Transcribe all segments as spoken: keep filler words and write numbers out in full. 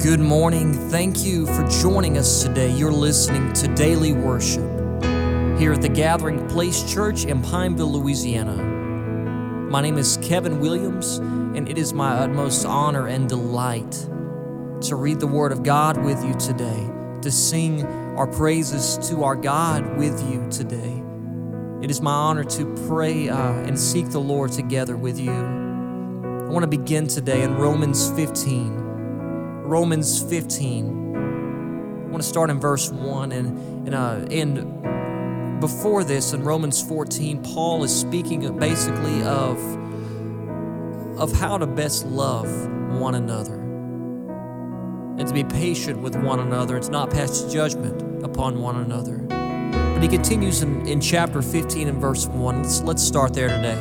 Good morning. Thank you for joining us today. You're listening to Daily Worship here at the Gathering Place Church in Pineville, Louisiana. My name is Kevin Williams, and it is my utmost honor and delight to read the Word of God with you today, to sing our praises to our God with you today. It is my honor to pray uh, and seek the Lord together with you. I want to begin today in Romans fifteen. Romans fifteen. I want to start in verse one, and and, uh, and before this, in Romans fourteen, Paul is speaking basically of, of how to best love one another and to be patient with one another and to not pass judgment upon one another. But he continues in, in chapter fifteen and verse one. Let's, let's start there today.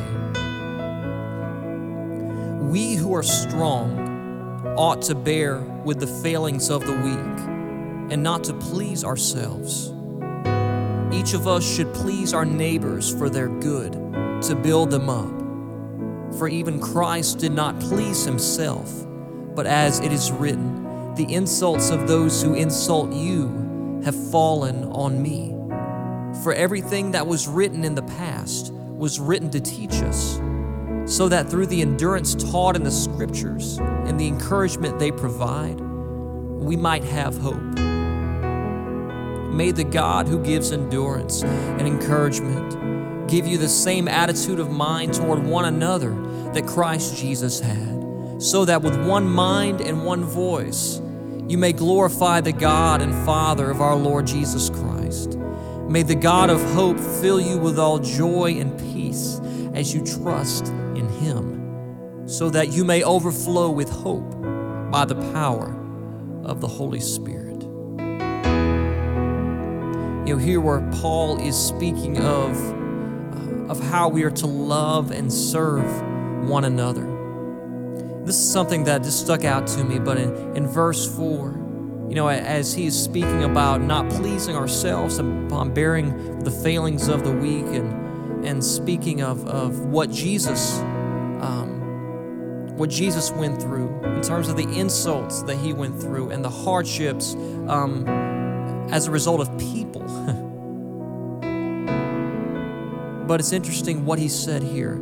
We who are strong ought to bear with the failings of the weak and not to please ourselves. Each of us should please our neighbors for their good, to build them up. For even Christ did not please himself, but as it is written, the insults of those who insult you have fallen on me. For everything that was written in the past was written to teach us, so that through the endurance taught in the Scriptures and the encouragement they provide, we might have hope. May the God who gives endurance and encouragement give you the same attitude of mind toward one another that Christ Jesus had, so that with one mind and one voice you may glorify the God and Father of our Lord Jesus Christ. May the God of hope fill you with all joy and peace as you trust in Him, so that you may overflow with hope by the power of the Holy Spirit. You know, here where Paul is speaking of, uh, of how we are to love and serve one another. This is something that just stuck out to me, but in, in verse four, you know, as he is speaking about not pleasing ourselves and upon bearing the failings of the weak, and and speaking of, of what Jesus um, what Jesus went through in terms of the insults that he went through and the hardships um, as a result of people. But it's interesting what he said here,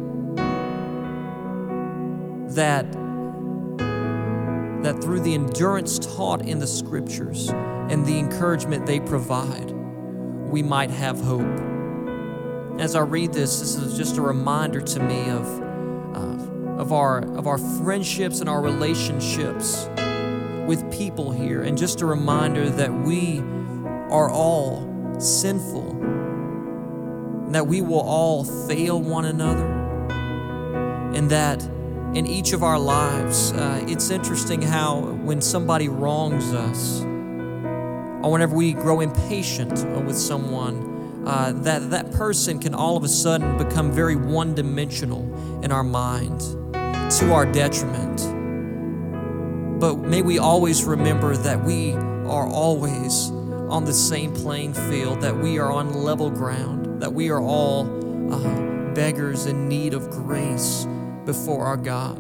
that that through the endurance taught in the Scriptures and the encouragement they provide, we might have hope. As I read this, this is just a reminder to me of, uh, of, our, of our friendships and our relationships with people here, and just a reminder that we are all sinful, and that we will all fail one another, and that in each of our lives, uh, it's interesting how when somebody wrongs us, or whenever we grow impatient with someone, Uh, that that person can all of a sudden become very one-dimensional in our mind, to our detriment. But may we always remember that we are always on the same playing field, that we are on level ground, that we are all uh, beggars in need of grace before our God.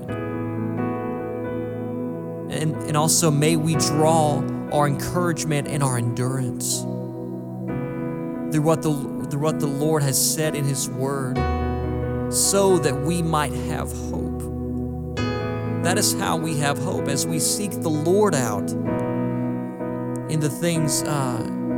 And, and also may we draw our encouragement and our endurance through what the through what the Lord has said in His Word, so that we might have hope. That is how we have hope, as we seek the Lord out in the things uh,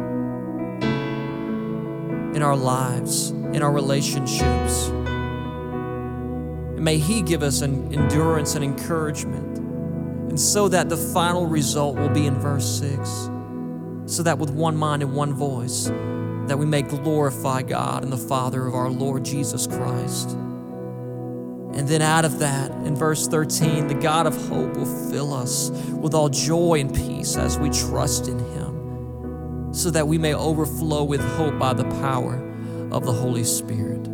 in our lives, in our relationships. And may He give us an endurance and encouragement, and so that the final result will be in verse six, so that with one mind and one voice, that we may glorify God and the Father of our Lord Jesus Christ. And then out of that, in verse thirteen, the God of hope will fill us with all joy and peace as we trust in Him, so that we may overflow with hope by the power of the Holy Spirit.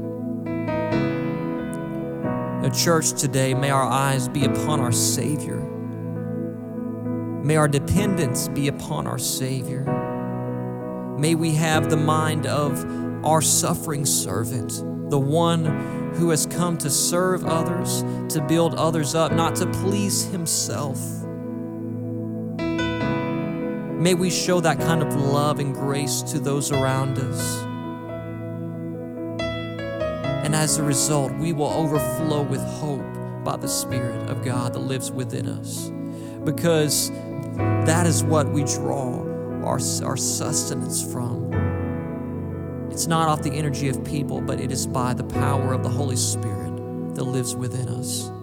Now, church, today, may our eyes be upon our Savior. May our dependence be upon our Savior. May we have the mind of our suffering servant, the one who has come to serve others, to build others up, not to please himself. May we show that kind of love and grace to those around us. And as a result, we will overflow with hope by the Spirit of God that lives within us. Because that is what we draw our, our sustenance from. It's not off the energy of people, but it is by the power of the Holy Spirit that lives within us.